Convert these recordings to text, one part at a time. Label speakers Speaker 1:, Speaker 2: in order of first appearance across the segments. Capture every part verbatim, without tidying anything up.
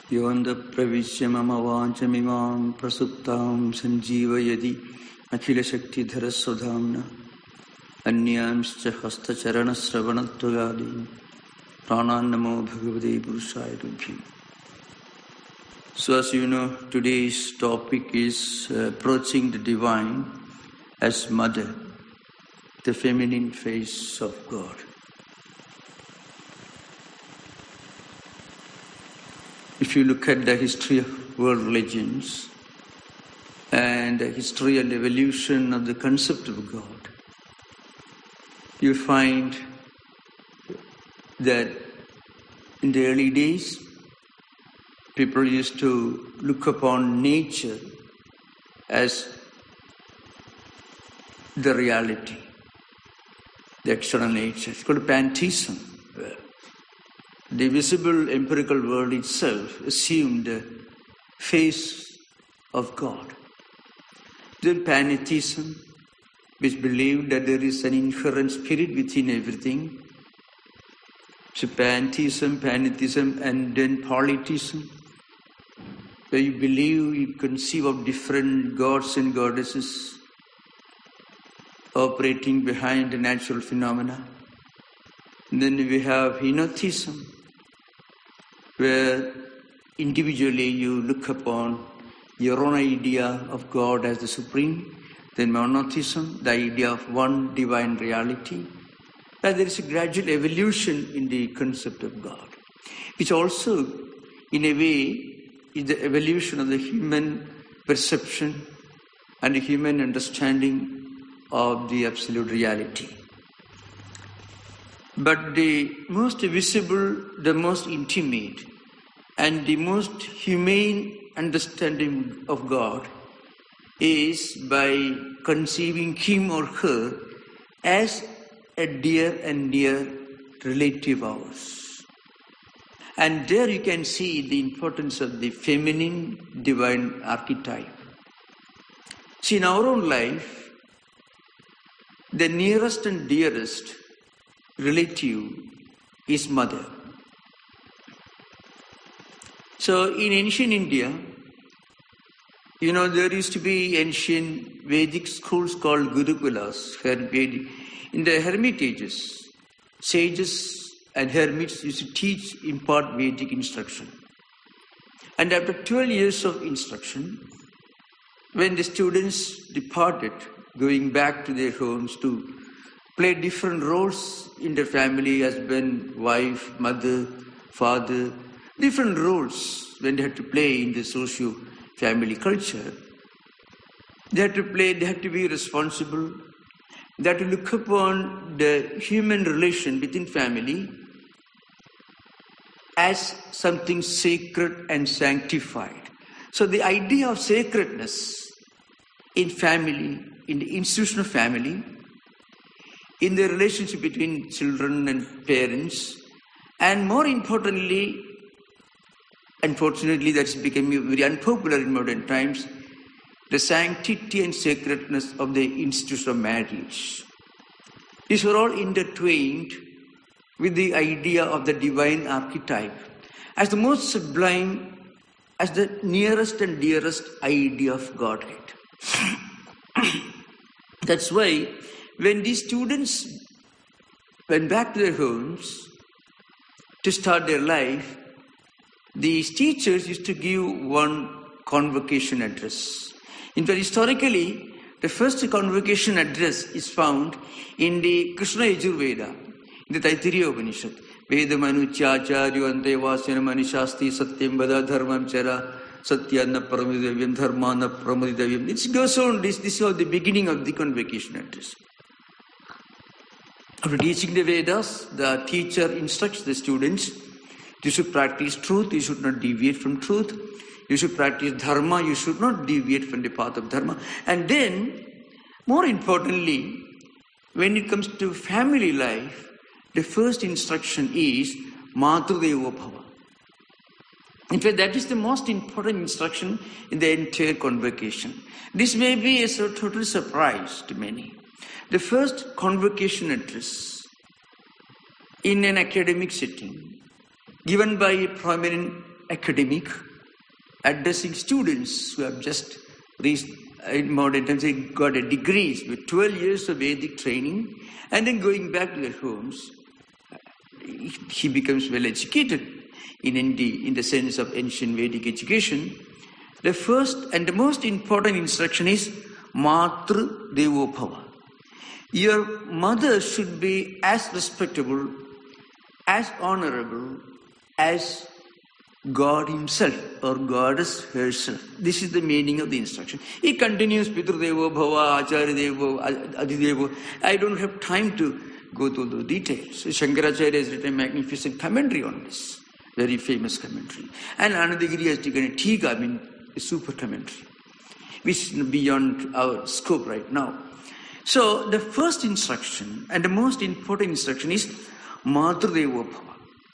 Speaker 1: Yonda pravisyamamavācamimāṁ prasuptāṁ sanjīvayadi akhila shakti dharasvadhamna anyāṁscha hastacharana-sravanatvagadīn pranānnamo bhagavate puruṣāya tubbhയം. So as you know, today's topic is uh, approaching the divine as mother, the feminine face of God. If you look at the history of world religions and the history and evolution of the concept of God, you find that in the early days, people used to look upon nature as the reality, the external nature. It's called pantheism. The visible empirical world itself assumed the face of God. Then pantheism, which believed that there is an inherent spirit within everything. So pantheism, pantheism, and then polytheism, where you believe, you conceive of different gods and goddesses operating behind the natural phenomena. And then we have henotheism, where individually you look upon your own idea of God as the supreme. Then monotheism, the idea of one divine reality. And there is a gradual evolution in the concept of God, which also, in a way, is the evolution of the human perception and the human understanding of the absolute reality. But the most visible, the most intimate, and the most humane understanding of God is by conceiving him or her as a dear and near relative of ours. And there you can see the importance of the feminine divine archetype. See, in our own life, the nearest and dearest relative is mother. So in ancient India, you know, there used to be ancient Vedic schools called Gurukulas. In the hermitages, sages and hermits used to teach, impart Vedic instruction. And after twelve years of instruction, when the students departed, going back to their homes to play different roles in their family, husband, wife, mother, father, different roles when they had to play in the socio-family culture. They had to play, they had to be responsible, they had to look upon the human relation within family as something sacred and sanctified. So the idea of sacredness in family, in the institution of family, in the relationship between children and parents, and more importantly, unfortunately, that's becoming very unpopular in modern times, the sanctity and sacredness of the institution of marriage. These were all intertwined with the idea of the divine archetype as the most sublime, as the nearest and dearest idea of Godhead. That's why when these students went back to their homes to start their life, these teachers used to give one convocation address. In fact, historically, the first convocation address is found in the Krishna Yajurveda, in the Taittiriya Upanishad. Vedamanu Chacharyo Antevasena Manishasti Satyam Vada Dharmam Chara Satyana Pramudavayam Dharmana Pramudavayam. It goes on, this, this is the beginning of the convocation address. After teaching the Vedas, the teacher instructs the students, you should practice truth, you should not deviate from truth. You should practice dharma, you should not deviate from the path of dharma. And then, more importantly, when it comes to family life, the first instruction is Matrudevo Bhava. In fact, that is the most important instruction in the entire convocation. This may be a total surprise to many. The first convocation address in an academic setting, given by a prominent academic, addressing students who have just reached, in modern times, they got a degrees with twelve years of Vedic training, and then going back to their homes, he becomes well educated in India in the sense of ancient Vedic education. The first and the most important instruction is Matru Devo Bhava. Your mother should be as respectable, as honorable as God himself or Goddess herself. This is the meaning of the instruction. It continues Pitru Devo Bhava, Acharya Devo, Adidevo. I don't have time to go through the details. Shankaracharya has written a magnificent commentary on this, very famous commentary. And Anandagiri has taken a Tika, I mean, a super commentary, which is beyond our scope right now. So the first instruction and the most important instruction is Matru Devo Bhava.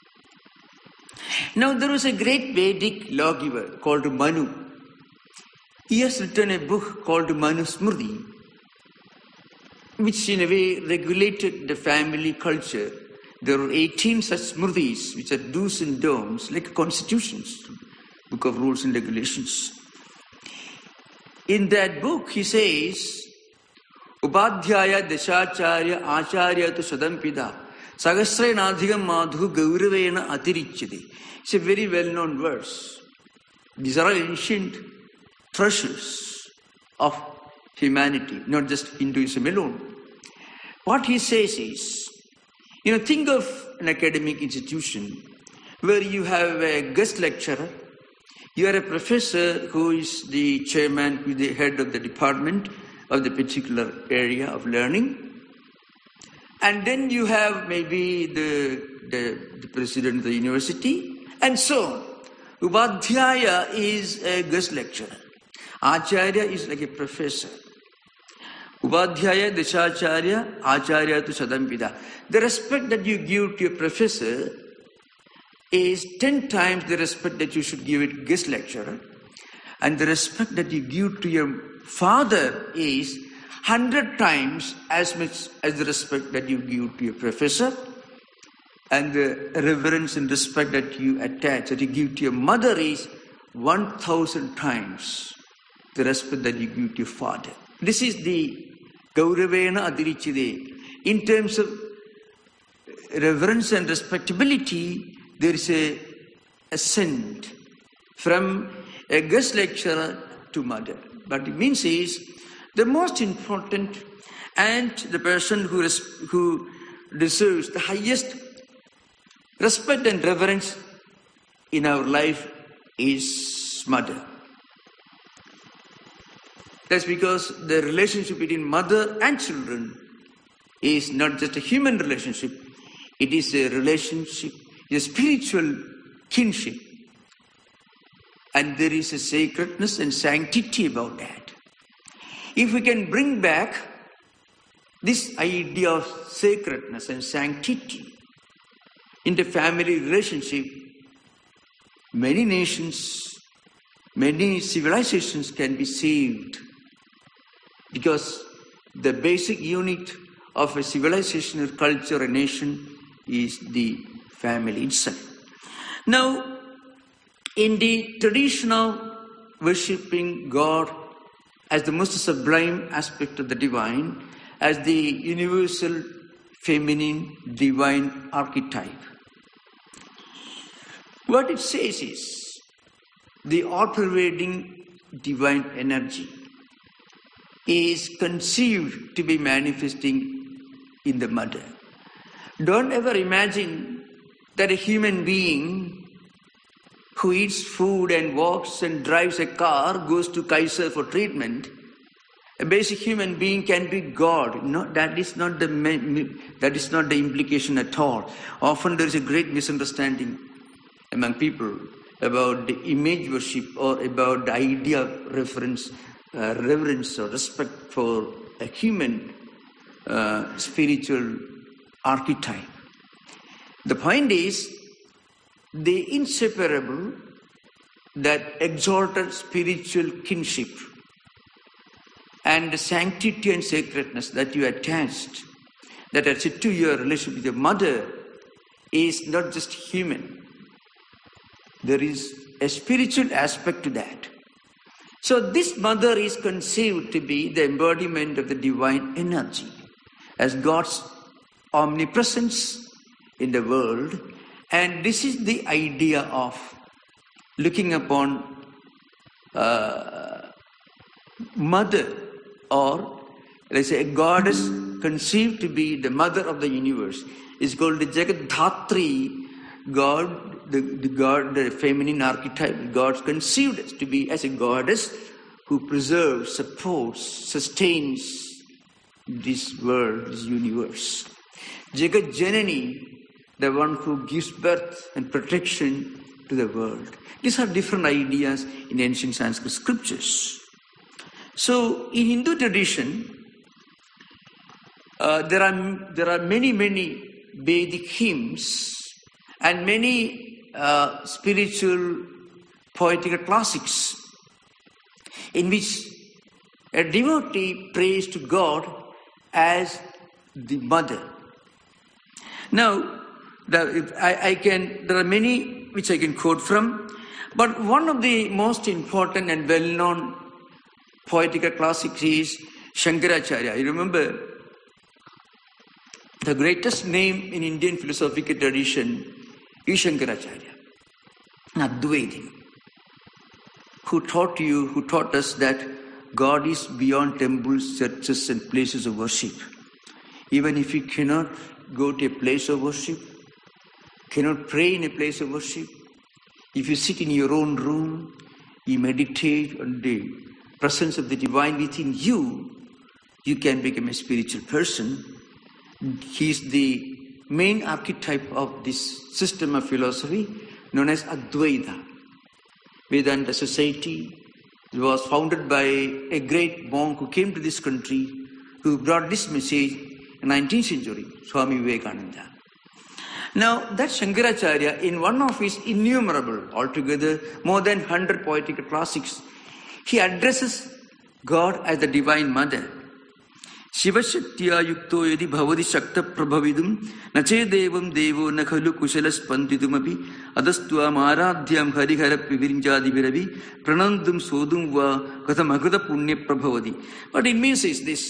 Speaker 1: Now there was a great Vedic lawgiver called Manu. He has written a book called Manu Smriti, which in a way regulated the family culture. There were eighteen such smritis, which are do's and don'ts, like constitutions, book of rules and regulations. In that book, he says, Upadhyaya Dashacharya Acharya tu Sadampida Sagasrenadhigam Madhu Gauravena Atirichidi. It's a very well-known verse. These are all ancient treasures of humanity, not just Hinduism alone. What he says is, you know, think of an academic institution where you have a guest lecturer, you are a professor who is the chairman, who is the head of the department of the particular area of learning, and then you have maybe the, the, the president of the university, and so on. Upadhyaya is a guest lecturer. Acharya is like a professor. Upadhyaya, Dashacharya, Acharya tu Sadampida. The respect that you give to your professor is ten times the respect that you should give it guest lecturer. And the respect that you give to your father is hundred times as much as the respect that you give to your professor. And the reverence and respect that you attach, that you give to your mother is one thousand times the respect that you give to your father. This is the Gauravena Adirichide. In terms of reverence and respectability, there is a ascent from a guest lecturer to mother. What it means is, the most important and the person who, res who deserves the highest respect and reverence in our life is mother. That's because the relationship between mother and children is not just a human relationship, it is a relationship, a spiritual kinship. And there is a sacredness and sanctity about that. If we can bring back this idea of sacredness and sanctity in the family relationship, many nations, many civilizations can be saved. Because the basic unit of a civilization, a culture, a nation is the family itself. Now, in the tradition of worshipping God as the most sublime aspect of the divine, as the universal feminine divine archetype, what it says is the all-pervading divine energy is conceived to be manifesting in the mother. Don't ever imagine that a human being who eats food and walks and drives a car goes to Kaiser for treatment. A basic human being can be God. No, that is not the that is not the implication at all. Often there is a great misunderstanding among people about the image worship or about the idea of reference. Uh, reverence or respect for a human uh, spiritual archetype. The point is, the inseparable, that exalted spiritual kinship and the sanctity and sacredness that you attached, that attached to your relationship with your mother, is not just human. There is a spiritual aspect to that. So this mother is conceived to be the embodiment of the divine energy as God's omnipresence in the world. And this is the idea of looking upon uh, mother, or let's say a goddess conceived to be the mother of the universe. It's called the Jagadhatri, God, the, the God, the feminine archetype. God conceived to be as a goddess who preserves, supports, sustains this world, this universe. Jagat Janani, the one who gives birth and protection to the world. These are different ideas in ancient Sanskrit scriptures. So in Hindu tradition, uh, there are there are many many Vedic hymns and many uh, spiritual poetical classics in which a devotee prays to God as the mother. Now, the, I, I can, there are many which I can quote from, but one of the most important and well-known poetical classics is Shankaracharya. You remember, the greatest name in Indian philosophical tradition is Shankaracharya, Advaita, who taught you, who taught us that God is beyond temples, churches and places of worship. Even if you cannot go to a place of worship, cannot pray in a place of worship, if you sit in your own room, you meditate on the presence of the divine within you, you can become a spiritual person. He is the main archetype of this system of philosophy known as Advaita. Vedanta Society was founded by a great monk who came to this country, who brought this message in the nineteenth century, Swami Vivekananda. Now, that Shankaracharya, in one of his innumerable, altogether more than one hundred poetical classics, he addresses God as the Divine Mother. Shiva Shaktiya Yukto Yadi Bhavadi Shakta Prabhavidum Nache Devam Devo Nakhalu Kushalas Pandidumapi Adastua Maradhyam Harihara Pivirinjadi Viravi Pranandum Sodum Va Katamagada Punya Prabhavadi. What it means is this: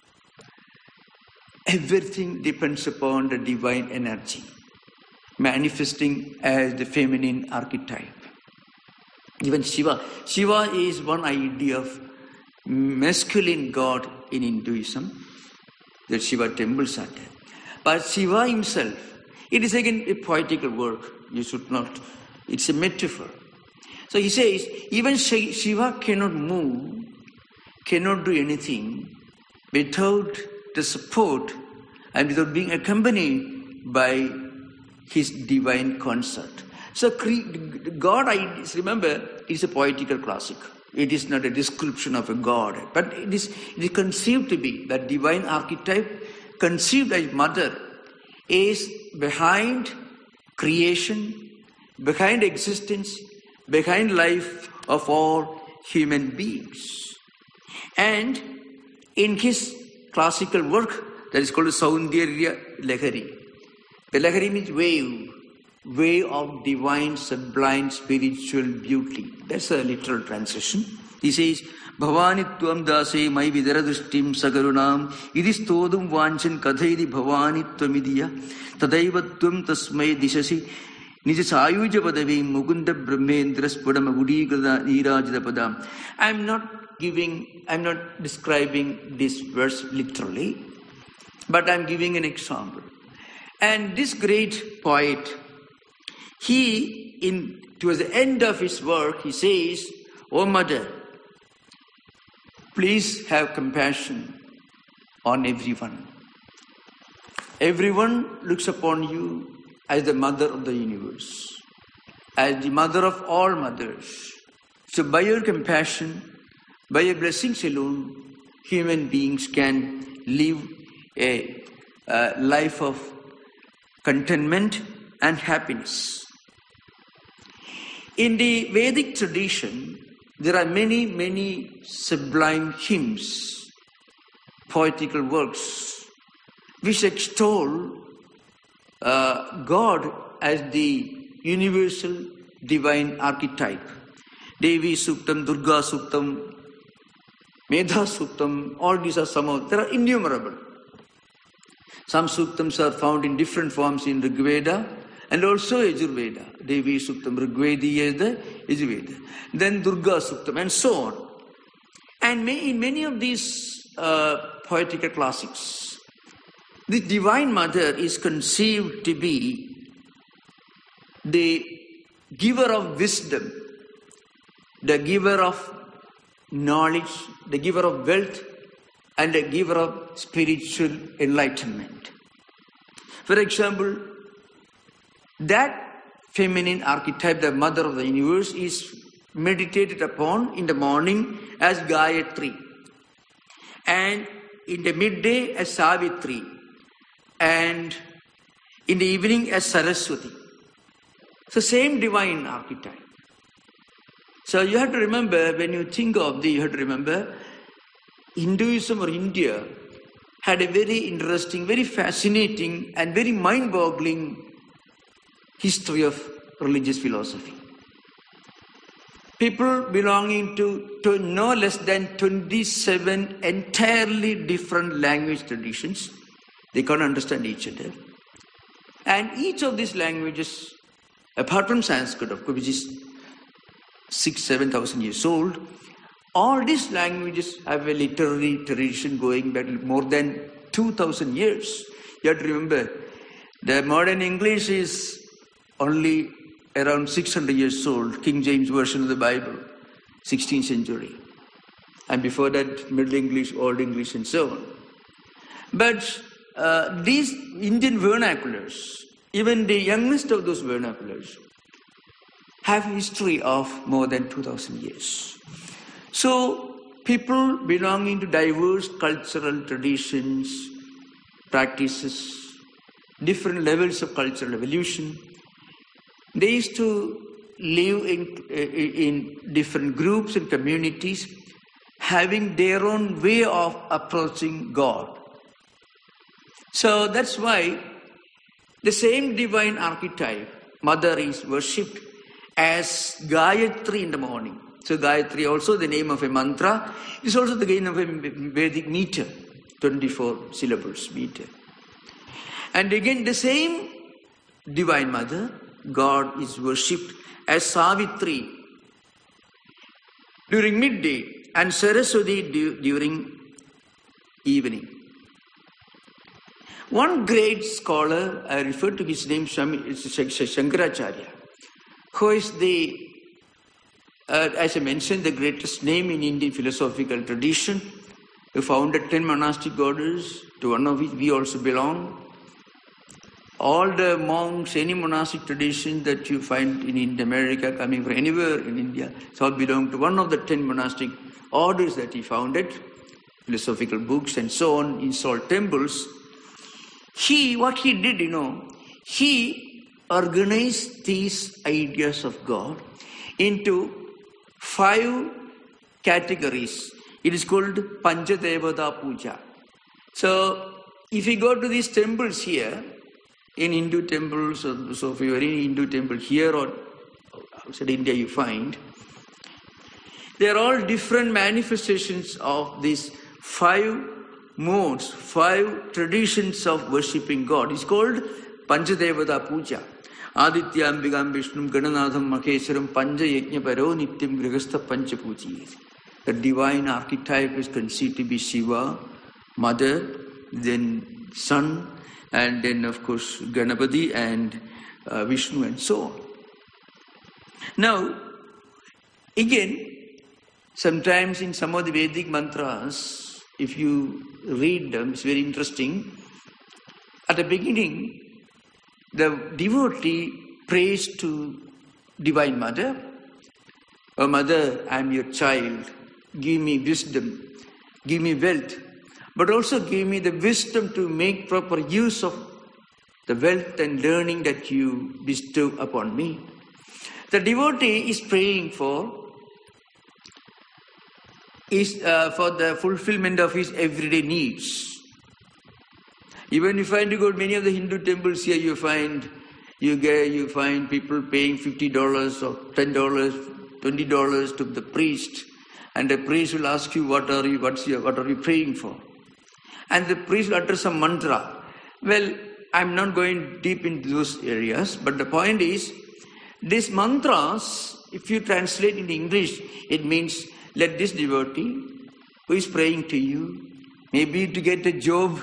Speaker 1: everything depends upon the divine energy manifesting as the feminine archetype. Even Shiva. Shiva is one idea of masculine god in Hinduism, that Shiva temples are there. But Shiva himself, it is again a poetical work. You should not, it's a metaphor. So he says, even Shiva cannot move, cannot do anything without the support and without being accompanied by his divine consort. So God, remember, is a poetical classic. It is not a description of a God, but it is, it is conceived to be that divine archetype, conceived as mother, is behind creation, behind existence, behind life of all human beings. And in his classical work, that is called Saundarya Lahari. The Lahari means wave, wave of divine, sublime, spiritual beauty. That's a literal translation. He says, Bhavani Tvam Dase Mai Vidaradustim Sagarunam Idis Todum Vanchan Kadhaidi Bhavani Tvamidiya Tadaivatvam Tasmai Dishasi Nijasayuja Padavi Mukunda Brahmendras Padamagudi Nirajada Padam. I'm not giving, I'm not describing this verse literally, but I'm giving an example. And this great poet, he, in towards the end of his work, he says, "O Mother, please have compassion on everyone. Everyone looks upon you as the mother of the universe, as the mother of all mothers. So by your compassion, by your blessings alone, human beings can live a, a life of contentment and happiness." In the Vedic tradition, there are many, many sublime hymns, poetical works, which extol uh, God as the universal divine archetype. Devi Suktam, Durga Suktam, Medha Suktam, all these are some of, there are innumerable. Some Suktams are found in different forms in Rigveda and also Yajurveda. Devi Suktam, Rigveda, Yajurveda. Then Durga Suktam and so on. And may, in many of these uh, poetical classics, the Divine Mother is conceived to be the giver of wisdom, the giver of knowledge, the giver of wealth, and the giver of spiritual enlightenment. For example, that feminine archetype, the mother of the universe, is meditated upon in the morning as Gayatri, and in the midday as Savitri, and in the evening as Saraswati. So same divine archetype. So you have to remember, when you think of the, you have to remember, Hinduism or India had a very interesting, very fascinating and very mind-boggling history of religious philosophy. People belonging to, to no less than twenty-seven entirely different language traditions. They can't understand each other. And each of these languages, apart from Sanskrit, of course, which is six, seven thousand years old, all these languages have a literary tradition going back more than two thousand years. You have to remember, the modern English is only around six hundred years old, King James Version of the Bible, sixteenth century. And before that, Middle English, Old English, and so on. But uh, these Indian vernaculars, even the youngest of those vernaculars, have a history of more than two thousand years. So, people belonging to diverse cultural traditions, practices, different levels of cultural evolution, they used to live in, in different groups and communities, having their own way of approaching God. So that's why the same divine archetype, Mother, is worshipped as Gayatri in the morning. So Gayatri, also the name of a mantra, is also the name of a Vedic meter, twenty-four syllables meter. And again, the same Divine Mother, God, is worshipped as Savitri during midday and Saraswati du during evening. One great scholar, I refer to his name, Shankaracharya, who is the, uh, as I mentioned, the greatest name in Indian philosophical tradition, who founded ten monastic orders, to one of which we also belong. All the monks, any monastic tradition that you find in, in America, coming from anywhere in India, so all belong to one of the ten monastic orders that he founded, philosophical books and so on, installed temples. He, what he did, you know, he organized these ideas of God into five categories. It is called Panchadevata Puja. So, if you go to these temples here, in Hindu temples, so if you are in Hindu temple here or outside India you find, they are all different manifestations of these five modes, five traditions of worshipping God. It's called Panchadevata Puja. Adityam Vigam Vishnum Gananatham Maheswaram Panja Yajna Paro Nityam Grihastha Pancha Puji. The divine archetype is conceived to be Shiva, Mother, then Son, and then of course Ganapati and uh, Vishnu and so on. Now, again, sometimes in some of the Vedic mantras, if you read them, it's very interesting. At the beginning, the devotee prays to Divine Mother. Oh Mother, I am your child. Give me wisdom. Give me wealth. But also give me the wisdom to make proper use of the wealth and learning that you bestow upon me. The devotee is praying for is uh, for the fulfillment of his everyday needs. Even if you find you go to many of the Hindu temples here, you find You get, you find people paying fifty dollars or ten dollars, twenty dollars to the priest, and the priest will ask you, what are you, what's your, what are you praying for? And the priest will utter some mantra. Well, I'm not going deep into those areas, but the point is, these mantras, if you translate in English, it means, let this devotee who is praying to you, maybe to get a job,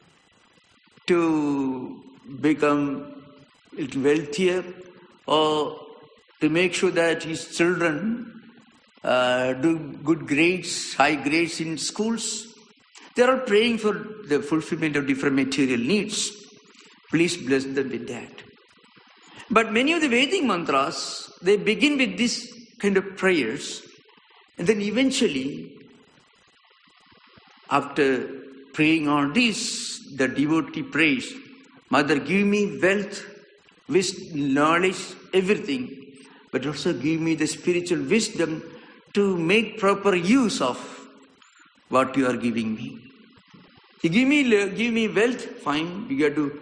Speaker 1: to become a little wealthier, or to make sure that his children uh, do good grades, high grades in schools. They are all praying for the fulfillment of different material needs. Please bless them with that. But many of the Vedic mantras, they begin with this kind of prayers, and then eventually, after praying on this, the devotee prays, Mother, give me wealth, wisdom, knowledge, everything, but also give me the spiritual wisdom to make proper use of what you are giving me. You give me, give me wealth, fine, you got to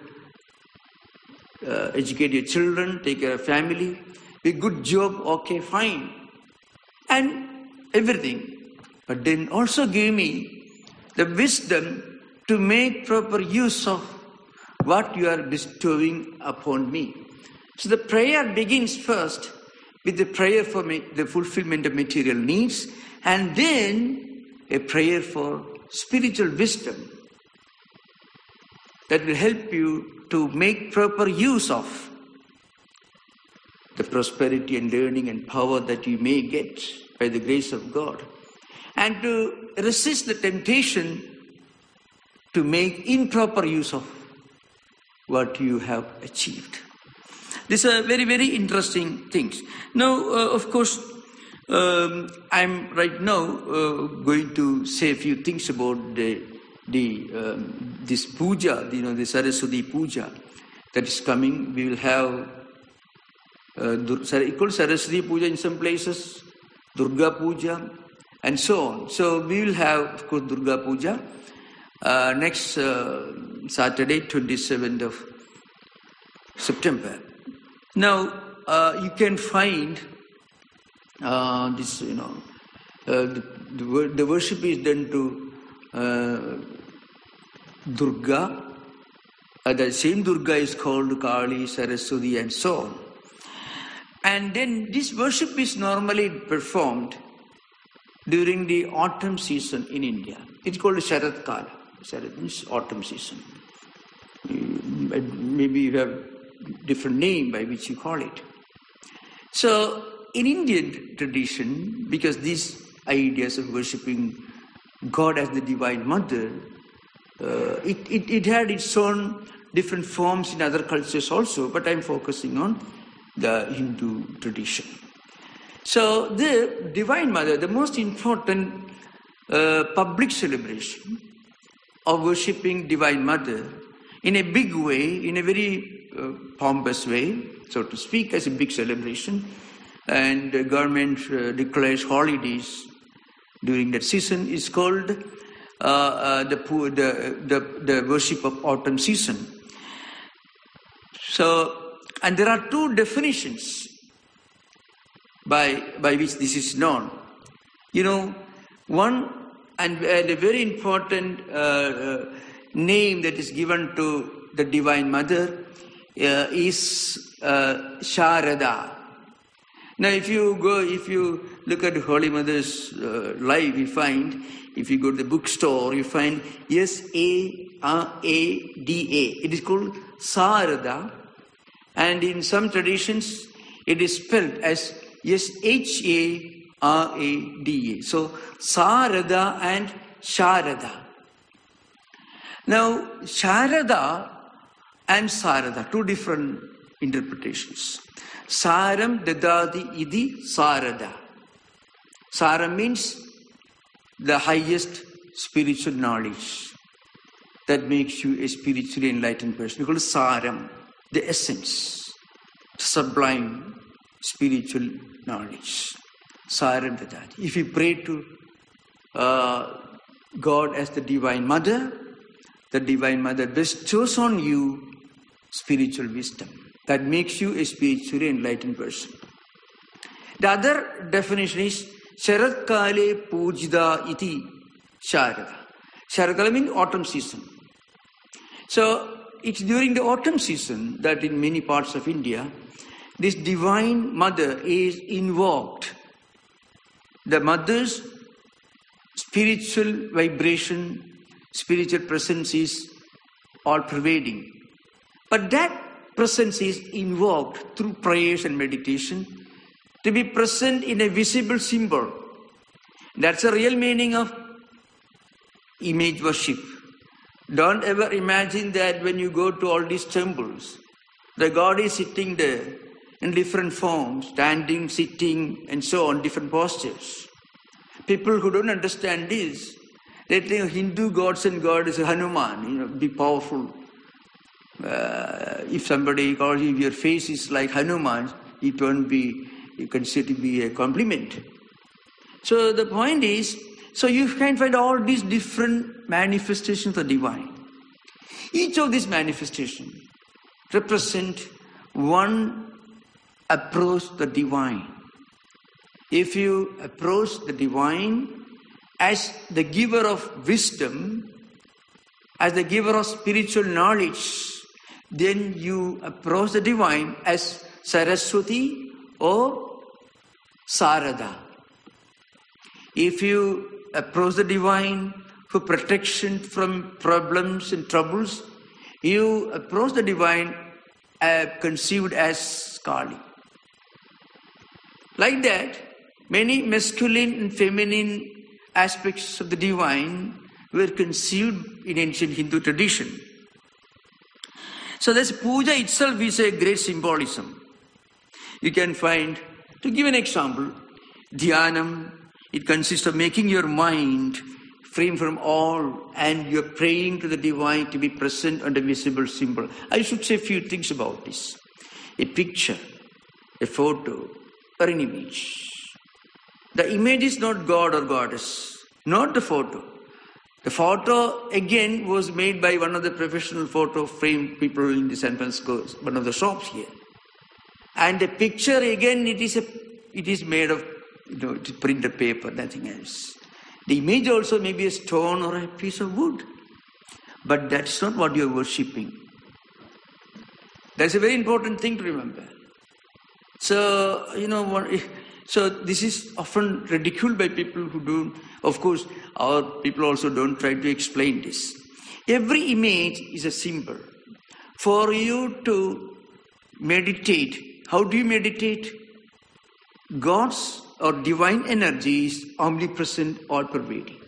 Speaker 1: uh, educate your children, take care of family, a good job, okay, fine, and everything. But then also give me the wisdom to make proper use of what you are bestowing upon me. So the prayer begins first with the prayer for the fulfillment of material needs, and then a prayer for spiritual wisdom that will help you to make proper use of the prosperity and learning and power that you may get by the grace of God, and to resist the temptation to make improper use of what you have achieved. These are very, very interesting things. Now, uh, of course, um, I'm right now uh, going to say a few things about the, the um, this puja, you know, the Saraswati puja that is coming. We will have uh, equal Saraswati puja in some places, Durga puja, and so on. So we will have, of course, Durga puja uh, next uh, Saturday, twenty-seventh of September. Now, uh, you can find uh, this, you know, uh, the, the, the worship is done to uh, Durga. Uh, the same Durga is called Kali, Saraswati, and so on. And then this worship is normally performed during the autumn season in India. It's called Sharad Kala. Sharad means autumn season. Maybe you have different name by which you call it. So in Indian tradition, because these ideas of worshipping God as the Divine Mother, uh, it, it, it had its own different forms in other cultures also, but I'm focusing on the Hindu tradition. So the Divine Mother, the most important uh, public celebration of worshipping Divine Mother in a big way, in a very uh, pompous way, so to speak, as a big celebration, and the government uh, declares holidays during that season, is called uh, uh, the, the, the, the worship of autumn season. So, and there are two definitions by, by which this is known. You know, one, and, and a very important uh, uh, name that is given to the Divine Mother uh, is uh, Sharada. Now, if you go, if you look at Holy Mother's uh, life, you find, if you go to the bookstore, you find S A R A D A. It is called Sarada, and in some traditions, it is spelled as S H A R A D A. So, Sarada and Sharada. Now, Sharada and Sarada, two different interpretations. Saram dadadi idi Sarada. Saram means the highest spiritual knowledge that makes you a spiritually enlightened person. We call it Saram, the essence, sublime spiritual knowledge. Saram dadadi. If you pray to uh, God as the Divine Mother, the Divine Mother bestows on you spiritual wisdom. that makes you a spiritually enlightened person. The other definition is Sharat Kale Pujida iti Sharada. Sharadkala means autumn season. So it's during the autumn season that in many parts of India, this divine mother is invoked. The mother's spiritual vibration, spiritual presence is all pervading. But that presence is invoked through prayers and meditation to be present in a visible symbol. That's the real meaning of image worship. Don't ever imagine that when you go to all these temples, the God is sitting there in different forms, standing, sitting, and so on, different postures. People who don't understand this, they think Hindu gods and God is Hanuman, you know, be powerful. Uh, if somebody calls you, your face is like Hanuman, it won't be, you consider to be a compliment. So the point is, so you can find all these different manifestations of the divine. Each of these manifestations represent one approach to the divine. If you approach the divine as the giver of wisdom, as the giver of spiritual knowledge, then you approach the divine as Saraswati or Sarada. If you approach the divine for protection from problems and troubles, you approach the divine uh, conceived as Kali. Like that, many masculine and feminine aspects of the divine were conceived in ancient Hindu tradition. So this puja itself is a great symbolism. You can find, to give an example, dhyanam, it consists of making your mind free from all and you're praying to the divine to be present on the visible symbol. I should say a few things about this. A picture, a photo, or an image. The image is not God or goddess, not the photo. The photo, again, was made by one of the professional photo frame people in the San Francisco, one of the shops here. And the picture, again, it is a, it is made of, you know, printed paper, nothing else. The image also may be a stone or a piece of wood. But that's not what you're worshipping. That's a very important thing to remember. So, you know, so this is often ridiculed by people who don't, of course, our people also don't try to explain this. Every image is a symbol. For you to meditate, how do you meditate? God's or divine energy is omnipresent, all-pervading.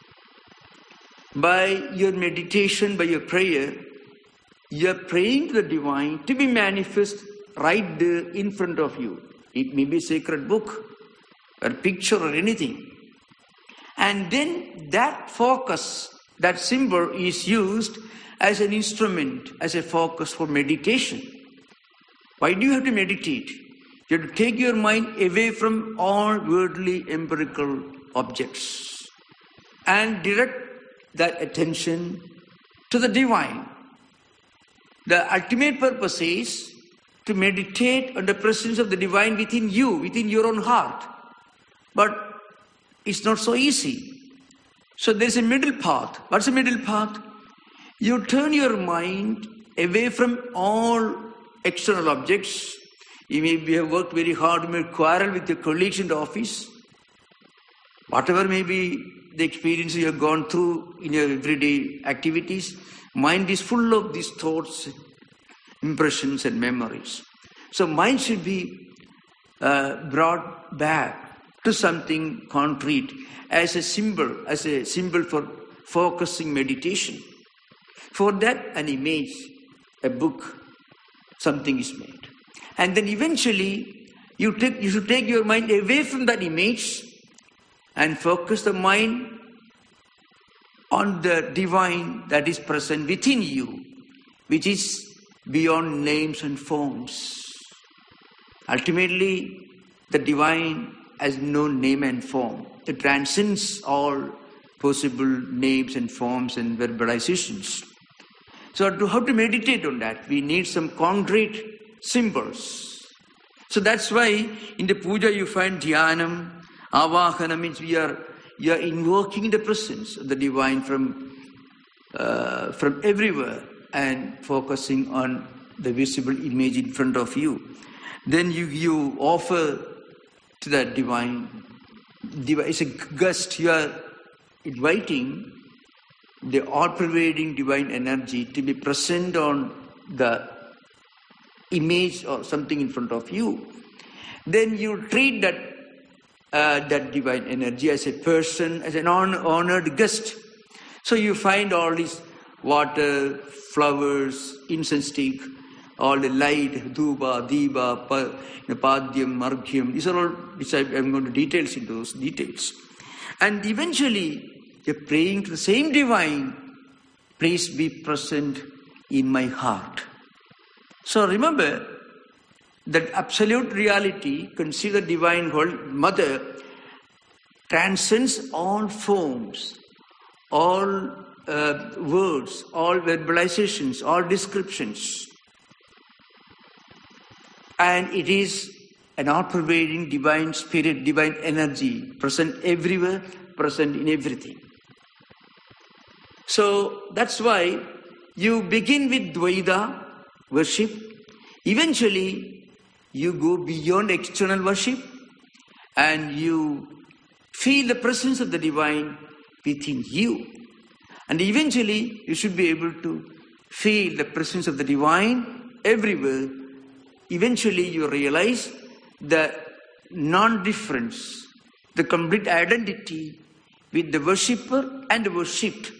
Speaker 1: By your meditation, by your prayer, you are praying to the divine to be manifest right there in front of you. It may be a sacred book, or a picture, or anything. And then that focus, that symbol is used as an instrument, as a focus for meditation. Why do you have to meditate? You have to take your mind away from all worldly empirical objects and direct that attention to the divine. The ultimate purpose is to meditate on the presence of the divine within you, within your own heart. But it's not so easy. So there's a middle path. What's the middle path? You turn your mind away from all external objects. You may have worked very hard, you may quarrel with your colleagues in the office. Whatever may be the experience you have gone through in your everyday activities, mind is full of these thoughts, impressions and memories. So mind should be uh, brought back to something concrete as a symbol, as a symbol for focusing meditation. For that, an image, a book, something is made. And then eventually, you, take, you should take your mind away from that image and focus the mind on the divine that is present within you, which is beyond names and forms. Ultimately, the divine has no name and form. It transcends all possible names and forms and verbalizations. So to, how to meditate on that? We need some concrete symbols. So that's why in the puja you find dhyanam, avahana means we are, you are invoking the presence of the divine from, uh, from everywhere and focusing on the visible image in front of you. Then you, you offer to that divine, divine, it's a gust, you are inviting the all-pervading divine energy to be present on the image or something in front of you. Then you treat that, uh, that divine energy as a person, as an hon honored guest. So you find all these water, flowers, incense stick, all the light, dhuba, diba, padyam, margyam. These are all, which I am going to details into those details. And eventually, you're praying to the same divine, please be present in my heart. So remember that absolute reality, consider divine mother, transcends all forms, all uh, words, all verbalizations, all descriptions. And it is an all-pervading divine spirit, divine energy, present everywhere, present in everything. So that's why you begin with Dvaita worship. Eventually, you go beyond external worship and you feel the presence of the divine within you. And eventually, you should be able to feel the presence of the divine everywhere. Eventually, you realize the non-difference, the complete identity with the worshipper and the worshipped,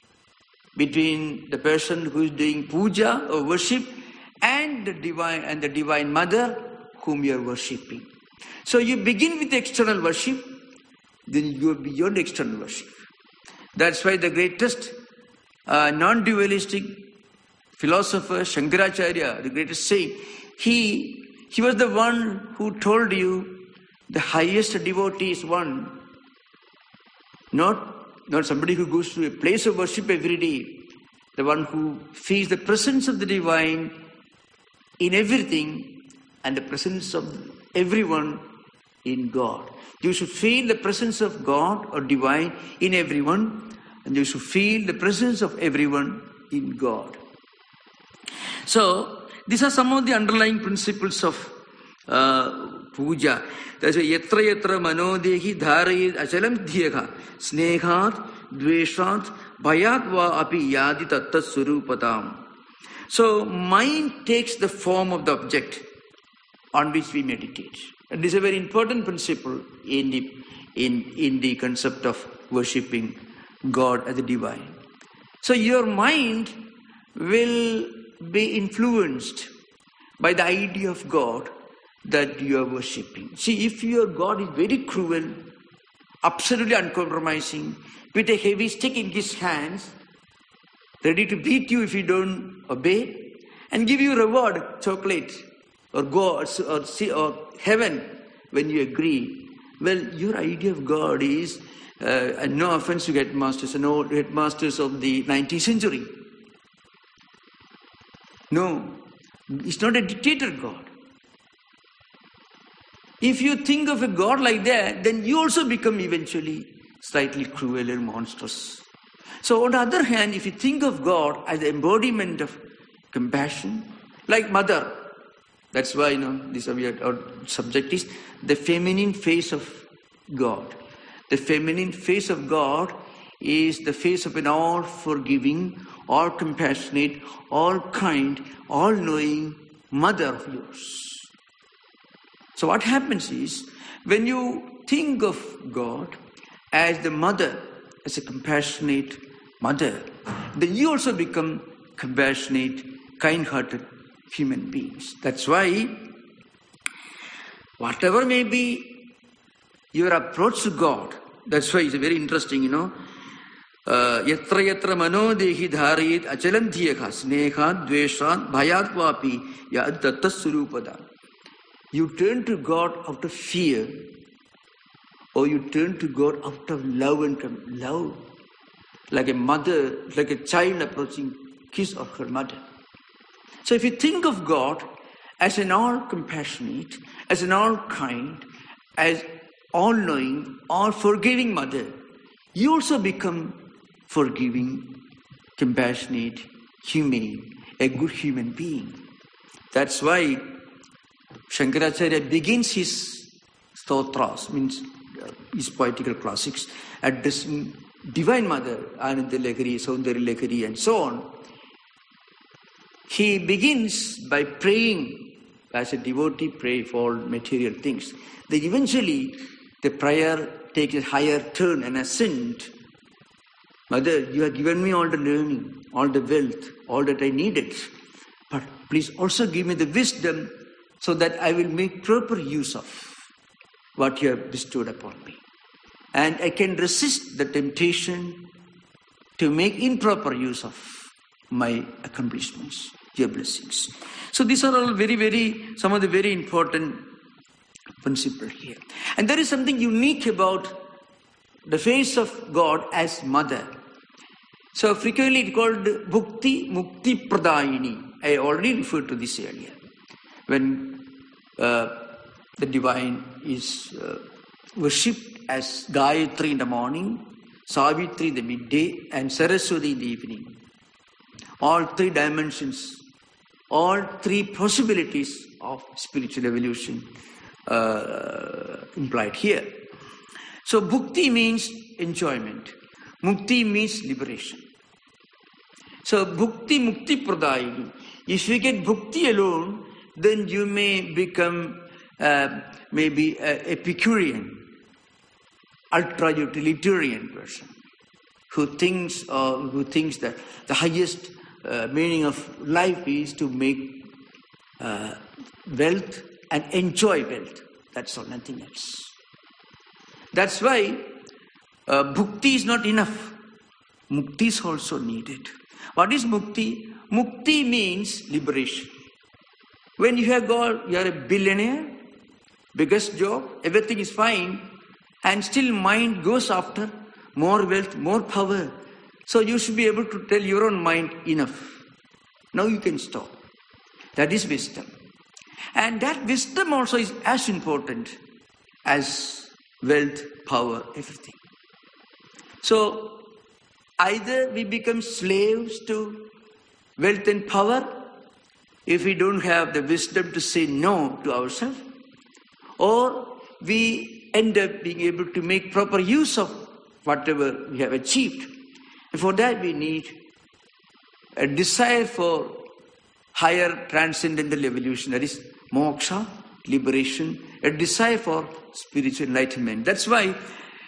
Speaker 1: between the person who is doing puja or worship and the divine and the divine mother whom you are worshipping. So you begin with external worship, then you go beyond external worship. That's why the greatest uh, non-dualistic philosopher, Shankaracharya, the greatest saint, he, he was the one who told you the highest devotee is one, not Not somebody who goes to a place of worship every day. The one who feels the presence of the divine in everything and the presence of everyone in God. You should feel the presence of God or divine in everyone, and you should feel the presence of everyone in God. So, these are some of the underlying principles of uh, puja. That's why yatra yatra manodehi dharayed achalam dhyaha snekhat dveshat bhayat va api yadi tatta surupatam. So mind takes the form of the object on which we meditate. And this is a very important principle in the, in, in the concept of worshipping God as the divine. So your mind will be influenced by the idea of God that you are worshipping. See, if your God is very cruel, absolutely uncompromising, with a heavy stick in his hands, ready to beat you if you don't obey, and give you reward, chocolate, or God, or, or heaven, when you agree, well, your idea of God is, uh, and no offense to headmasters, and no headmasters of the nineteenth century. No, it's not a dictator God. If you think of a God like that, then you also become eventually slightly cruel and monstrous. So on the other hand, if you think of God as the embodiment of compassion, like mother, that's why, you know, this our subject is the feminine face of God. The feminine face of God is the face of an all-forgiving, all-compassionate, all-kind, all-knowing mother of yours. So what happens is, when you think of God as the mother, as a compassionate mother, then you also become compassionate, kind-hearted human beings. That's why, whatever may be your approach to God, that's why it's very interesting, you know, yatra yatra manodehi dharayet achalam dhyaha snekhat dveshat bhayat vapi yad tatta surupada. You turn to God out of fear, or you turn to God out of love and love, like a mother, like a child approaching his or her mother. So if you think of God as an all-compassionate, as an all-kind, as all-knowing, all-forgiving mother, you also become forgiving, compassionate, humane, a good human being. That's why Shankaracharya begins his stotras, means uh, his poetical classics, addressing Divine Mother, Ananda Lahari, Saundari Lahari, and so on. He begins by praying, as a devotee pray for material things. Then eventually the prayer takes a higher turn and ascent. Mother, you have given me all the learning, all the wealth, all that I needed. But please also give me the wisdom so that I will make proper use of what you have bestowed upon me. And I can resist the temptation to make improper use of my accomplishments, your blessings. So these are all very, very, some of the very important principles here. And there is something unique about the face of God as mother. So frequently it's called Bhukti Mukti Pradayini. I already referred to this earlier. When uh, the divine is uh, worshipped as Gayatri in the morning, Savitri in the midday, and Saraswati in the evening. All three dimensions, all three possibilities of spiritual evolution uh, implied here. So bhukti means enjoyment. Mukti means liberation. So bhukti mukti pradayini. If you get bhukti alone, then you may become uh, maybe a Epicurean, ultra-utilitarian person who thinks or who thinks that the highest uh, meaning of life is to make uh, wealth and enjoy wealth. That's all, nothing else. That's why uh, bhukti is not enough. Mukti is also needed. What is mukti? Mukti means liberation. When you have got, you are a billionaire, biggest job, everything is fine, and still mind goes after more wealth, more power. So you should be able to tell your own mind, enough. Now you can stop. That is wisdom. And that wisdom also is as important as wealth, power, everything. So either we become slaves to wealth and power if we don't have the wisdom to say no to ourselves, or we end up being able to make proper use of whatever we have achieved. And for that we need a desire for higher transcendental evolution, that is moksha, liberation, a desire for spiritual enlightenment. That's why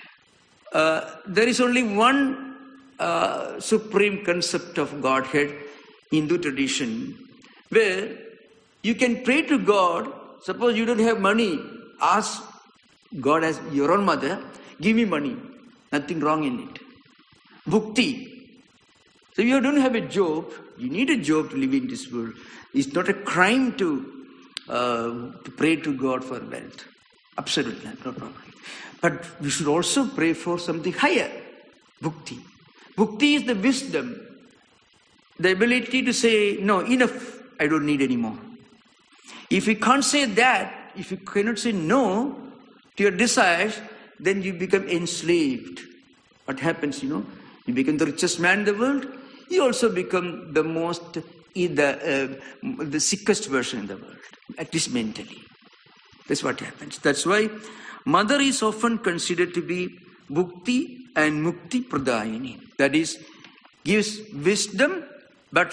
Speaker 1: uh, there is only one uh, supreme concept of Godhead in Hindu tradition, where you can pray to God. Suppose you don't have money, ask God as your own mother, give me money. Nothing wrong in it. Bhukti. So if you don't have a job, you need a job to live in this world. It's not a crime to, uh, to pray to God for wealth. Absolutely not, no problem. But we should also pray for something higher. Bhukti. Bhukti is the wisdom, the ability to say, no, enough, I don't need any more. If you can't say that, if you cannot say no to your desires, then you become enslaved. What happens, you know? You become the richest man in the world. You also become the most, the, uh, the sickest person in the world, at least mentally. That's what happens. That's why mother is often considered to be bhukti and mukti pradayini. That is, gives wisdom, but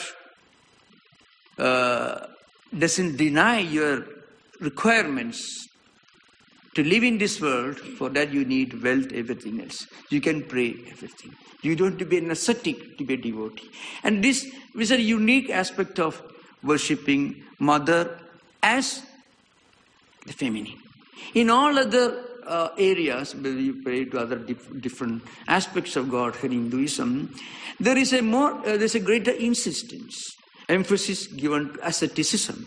Speaker 1: uh, doesn't deny your requirements to live in this world. For that you need wealth, everything else. You can pray, everything. You don't have to be an ascetic to be a devotee. And this is a unique aspect of worshipping mother as the feminine. In all other uh, areas, whether you pray to other dif different aspects of Godhead in Hinduism, there is a more, uh, there's a greater insistence, emphasis given to asceticism,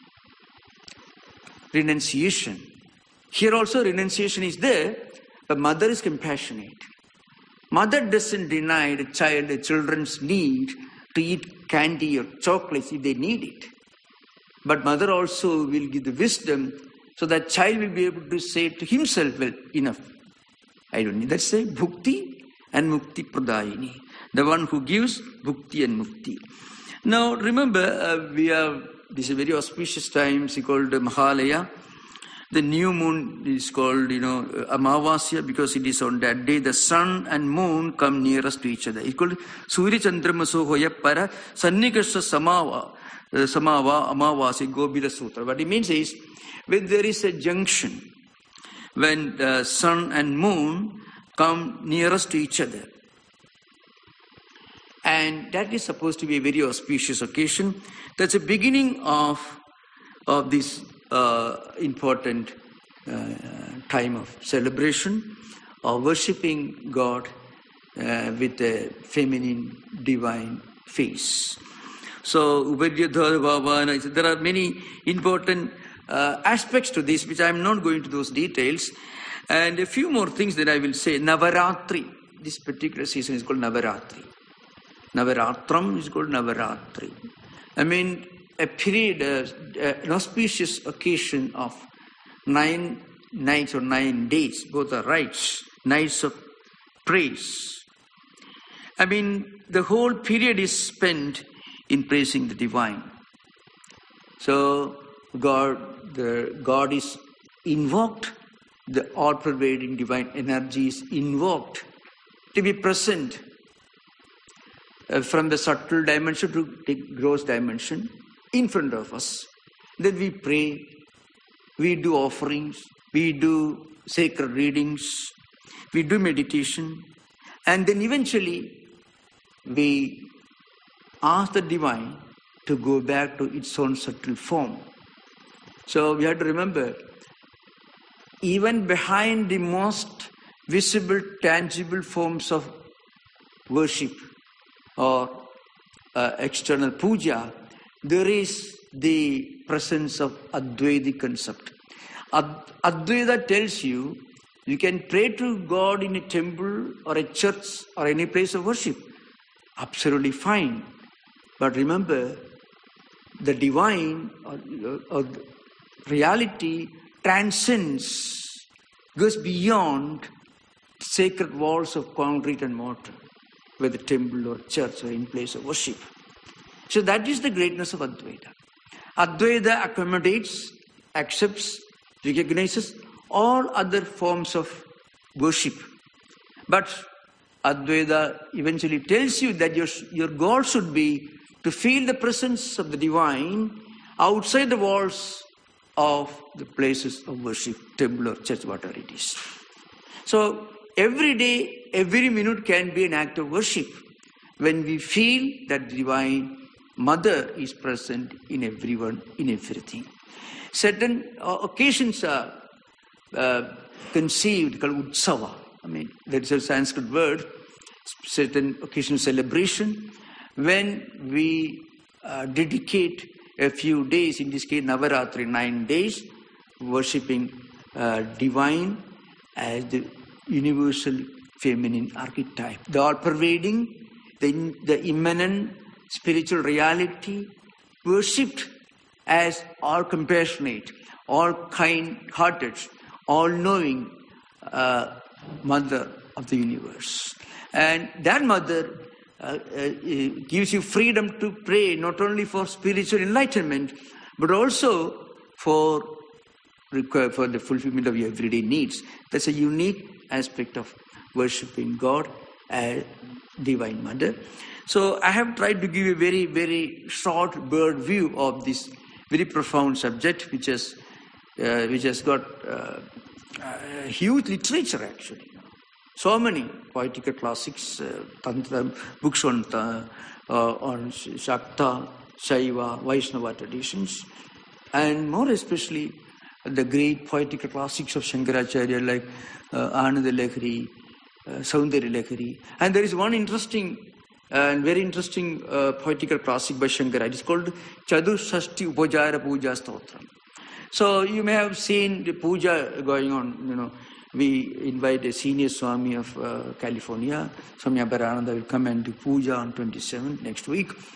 Speaker 1: renunciation. Here also renunciation is there, but mother is compassionate. Mother doesn't deny the child, the children's need to eat candy or chocolates if they need it. but mother also will give the wisdom so that child will be able to say to himself, well, enough. I don't need. That's a bhukti and mukti pradayini. The one who gives bhukti and mukti. Now remember, uh, we are, this is a very auspicious time, it's called uh, Mahalaya. The new moon is called, you know, Amavasya, because it is on that day the sun and moon come nearest to each other. It's called Surya Chandramaso Hoya Para Sannikasha Samava, uh, Samava Amavasya Gobira Sutra. What it means is, when there is a junction, when the sun and moon come nearest to each other. And that is supposed to be a very auspicious occasion. That's the beginning of, of this uh, important uh, time of celebration, of worshipping God uh, with a feminine, divine face. So, Upadyadhara Bhavana, there are many important uh, aspects to this, which I am not going to those details. And a few more things that I will say. Navaratri, this particular season is called Navaratri. Navaratram is called Navaratri. I mean, a period, uh, an auspicious occasion of nine nights or nine days, both are rites, nights of praise. I mean, the whole period is spent in praising the divine. So, God, the God is invoked, the all-pervading divine energy is invoked to be present uh, from the subtle dimension to the gross dimension in front of us. Then we pray, we do offerings, we do sacred readings, we do meditation, and then eventually we ask the divine to go back to its own subtle form. So we have to remember, even behind the most visible, tangible forms of worship or uh, external puja, there is the presence of Advaita concept. Ad Advaita tells you, you can pray to God in a temple or a church or any place of worship. Absolutely fine. But remember, the divine or, or reality transcends, goes beyond sacred walls of concrete and mortar, whether temple or church or in place of worship. So that is the greatness of Advaita. Advaita accommodates, accepts, recognizes all other forms of worship. But Advaita eventually tells you that your, your goal should be to feel the presence of the divine outside the walls of the places of worship, temple or church, whatever it is. So every day, every minute can be an act of worship when we feel that divine Mother is present in everyone, in everything. Certain uh, occasions are uh, conceived called Utsava. I mean, that's a Sanskrit word. Certain occasional celebration when we uh, dedicate a few days, in this case Navaratri, nine days, worshipping uh, divine as the universal feminine archetype. The all-pervading, the, the immanent spiritual reality, worshipped as all-compassionate, all-kind-hearted, all-knowing uh, Mother of the universe. And that Mother uh, uh, gives you freedom to pray not only for spiritual enlightenment, but also for, for the fulfillment of your everyday needs. That's a unique aspect of worshipping God as Divine Mother. So I have tried to give a very, very short bird view of this very profound subject, which has, uh, which has got uh, uh, huge literature actually. So many poetical classics, uh, tantra, books on, uh, on Shakta, Shaiva, Vaishnava traditions, and more especially the great poetical classics of Shankaracharya like uh, Ananda Lahari, uh, Saundarya Lahari. And there is one interesting uh, and very interesting uh, poetical classic by Shankara. It is called Chaturshashti Upajara Puja Stotram. So you may have seen the puja going on, you know. We invite a senior Swami of uh, California, Swami Abharananda will come and do puja on twenty-seventh next week.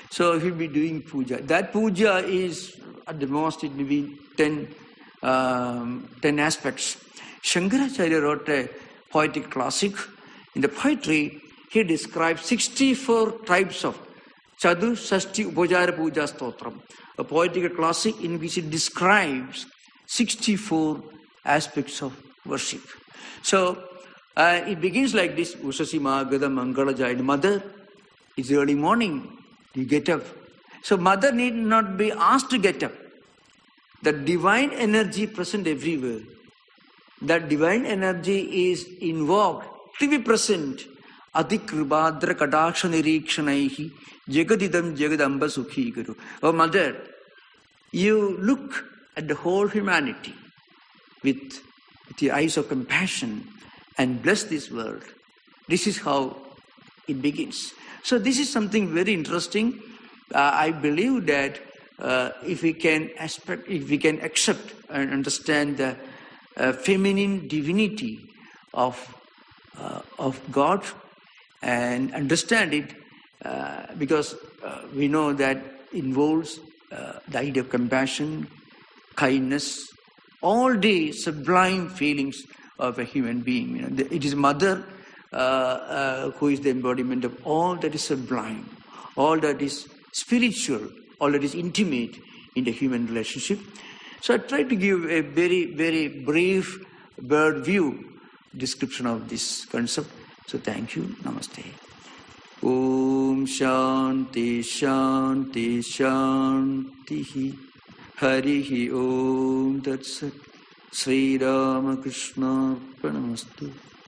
Speaker 1: So he'll be doing puja. That puja is at the most it may be ten, um, ten aspects. Shankaracharya wrote a poetic classic. In the poetry, he describes sixty-four types of Chadu Shashti Upajara Puja Stotram, a poetic classic in which it describes sixty-four aspects of worship. So uh, it begins like this: Usasi Magada Mangala Jai. Mother, it's early morning. You get up. So mother need not be asked to get up. The divine energy present everywhere. That divine energy is invoked to be present. Adikribadra Kadaksha Nirikshanaihi Jagadidam Jagadamba Sukhi Guru. Oh mother, you look at the whole humanity with, with the eyes of compassion and bless this world. This is how it begins. So this is something very interesting. Uh, I believe that uh, if we can aspect, if we can accept and understand the uh, feminine divinity of uh, of God and understand it, uh, because uh, we know that involves uh, the idea of compassion, kindness, all the sublime feelings of a human being. You know, the, it is mother uh, uh, who is the embodiment of all that is sublime, all that is spiritual, all that is intimate in the human relationship. So I try to give a very, very brief bird view description of this concept. So thank you. Namaste. Om Shanti Shanti Shanti Harihi Om Tat Sat Sri Ramakrishna Pranamastu.